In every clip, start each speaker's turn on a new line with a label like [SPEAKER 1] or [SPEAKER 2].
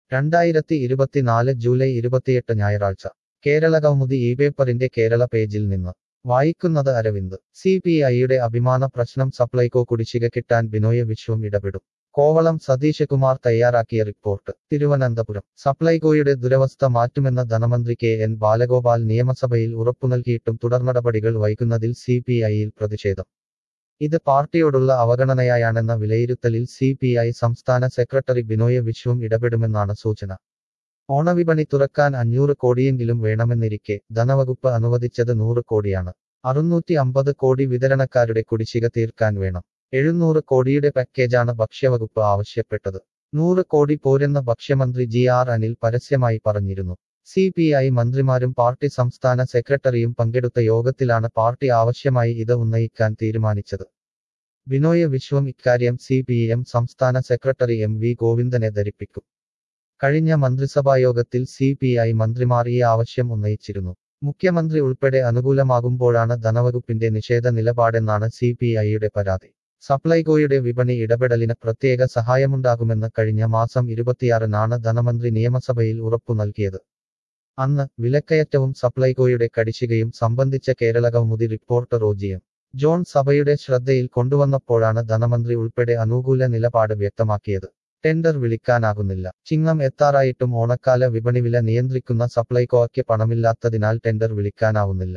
[SPEAKER 1] 2024 July 28 ഞായറാഴ്ച കേരള കൗമുദി ഈ പേപ്പറിന്റെ കേരള പേജിൽ നിന്ന് വായിക്കുന്നത് അരവിന്ദ് CPIയുടെ അഭിമാന പ്രശ്നം സപ്ലൈകോ കുടിശ്ശിക കിട്ടാൻ ബിനോയ് വിശ്വം ഇടപെടും കോവളം സതീഷ് കുമാർ തയ്യാറാക്കിയ റിപ്പോർട്ട് തിരുവനന്തപുരം സപ്ലൈകോയുടെ ദുരവസ്ഥ മാറ്റുമെന്ന ധനമന്ത്രി KN ബാലഗോപാൽ നിയമസഭയിൽ ഉറപ്പുനൽകിയിട്ടും തുടർനടപടികൾ വൈകുന്നതിൽ CPIയിൽ പ്രതിഷേധം ഇത് പാർട്ടിയോടുള്ള അവഗണനയായാണെന്ന വിലയിരുത്തലിൽ CPI സംസ്ഥാന സെക്രട്ടറി ബിനോയ് വിശ്വം ഇടപെടുമെന്നാണ് സൂചന ഓണവിപണി തുറക്കാൻ 500 കോടിയെങ്കിലും വേണമെന്നിരിക്കെ ധനവകുപ്പ് അനുവദിച്ചത് 100 കോടിയാണ് 650 കോടി വിതരണക്കാരുടെ കുടിശ്ശിക തീർക്കാൻ വേണം 700 കോടിയുടെ പാക്കേജാണ് ഭക്ഷ്യവകുപ്പ് ആവശ്യപ്പെട്ടത് 100 കോടി പോരെന്ന് ഭക്ഷ്യമന്ത്രി GR അനിൽ പരസ്യമായി പറഞ്ഞിരുന്നു CPI മന്ത്രിമാരും പാർട്ടി സംസ്ഥാന സെക്രട്ടറിയും പങ്കെടുത്ത യോഗത്തിലാണ് പാർട്ടി ആവശ്യമായി ഇത് ഉന്നയിക്കാൻ തീരുമാനിച്ചത് ബിനോയ് വിശ്വം ഇക്കാര്യം CPM സംസ്ഥാന സെക്രട്ടറി MV ഗോവിന്ദനെ ധരിപ്പിക്കും കഴിഞ്ഞ മന്ത്രിസഭായോഗത്തിൽ CPI മന്ത്രിമാർ ഈ ആവശ്യം ഉന്നയിച്ചിരുന്നു മുഖ്യമന്ത്രി ഉൾപ്പെടെ അനുകൂലമാകുമ്പോഴാണ് ധനവകുപ്പിന്റെ നിഷേധ നിലപാടെന്നാണ് CPIയുടെ പരാതി സപ്ലൈകോയുടെ വിപണി ഇടപെടലിന് പ്രത്യേക സഹായമുണ്ടാകുമെന്ന് കഴിഞ്ഞ മാസം 26-നാണ് ധനമന്ത്രി നിയമസഭയിൽ ഉറപ്പു നൽകിയത് അന്ന് വിലക്കയറ്റവും സപ്ലൈകോയുടെ കടിശ്ശികയും സംബന്ധിച്ച Kerala Kaumudi reporter OGM John സഭയുടെ ശ്രദ്ധയിൽ കൊണ്ടുവന്നപ്പോഴാണ് ധനമന്ത്രി ഉൾപ്പെടെ അനുകൂല നിലപാട് വ്യക്തമാക്കിയത് ടെൻഡർ വിളിക്കാനാകുന്നില്ല ചിങ്ങം എത്താറായിട്ടും ഓണക്കാല വിപണി വില നിയന്ത്രിക്കുന്ന സപ്ലൈകോയ്ക്ക് പണമില്ലാത്തതിനാൽ ടെൻഡർ വിളിക്കാനാവുന്നില്ല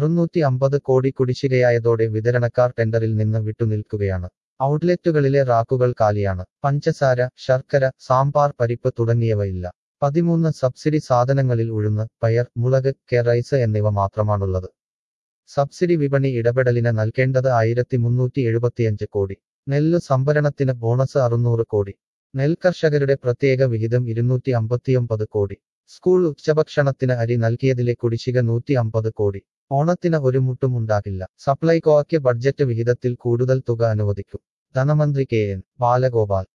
[SPEAKER 1] 650 കോടി കുടിശ്ശികയായതോടെ വിതരണക്കാർ ടെൻഡറിൽ നിന്ന് വിട്ടുനിൽക്കുകയാണ് ഔട്ട്ലെറ്റുകളിലെ റാക്കുകൾ കാലിയാണ് പഞ്ചസാര ശർക്കര സാമ്പാർ പരിപ്പ് തുടങ്ങിയവയില്ല 13 സബ്സിഡി സാധനങ്ങളിൽ ഉഴുന്ന് പയർ മുളക് റൈസ് എന്നിവ മാത്രമാണുള്ളത് സബ്സിഡി വിപണി ഇടപെടലിന് നൽകേണ്ടത് 1375 കോടി നെല്ല് സംഭരണത്തിന് ബോണസ് 600 കോടി നെൽകർഷകരുടെ പ്രത്യേക വിഹിതം 259 കോടി സ്കൂൾ ഉച്ചഭക്ഷണത്തിന് അരി നൽകിയതിലെ കുടിശ്ശിക 150 കോടി ഓണത്തിന് ഒരു മുട്ടും ഉണ്ടാകില്ല സപ്ലൈകോയ്ക്ക് ബഡ്ജറ്റ് വിഹിതത്തിൽ കൂടുതൽ തുക അനുവദിക്കും ധനമന്ത്രി KN ബാലഗോപാൽ